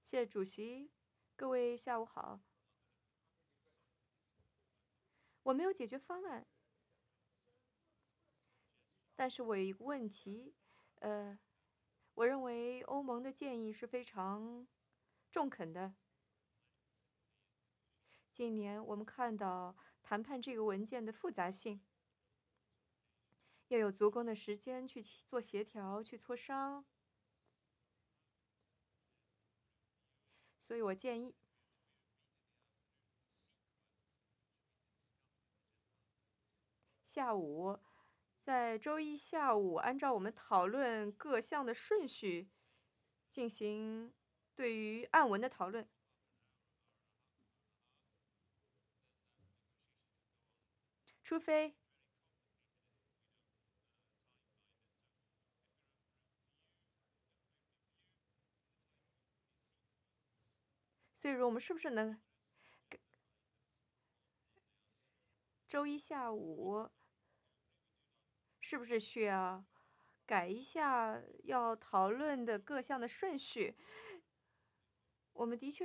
谢谢主席，各位下午好。我没有解决方案，但是我有一个问题，我认为欧盟的建议是非常中肯的。今年我们看到谈判这个文件的复杂性，要有足够的时间去做协调、去磋商，所以我建议下午，在周一下午，按照我们讨论各项的顺序进行对于案文的讨论。除非，所以说我们是不是能周一下午是不是需要改一下要讨论的各项的顺序？我们的确。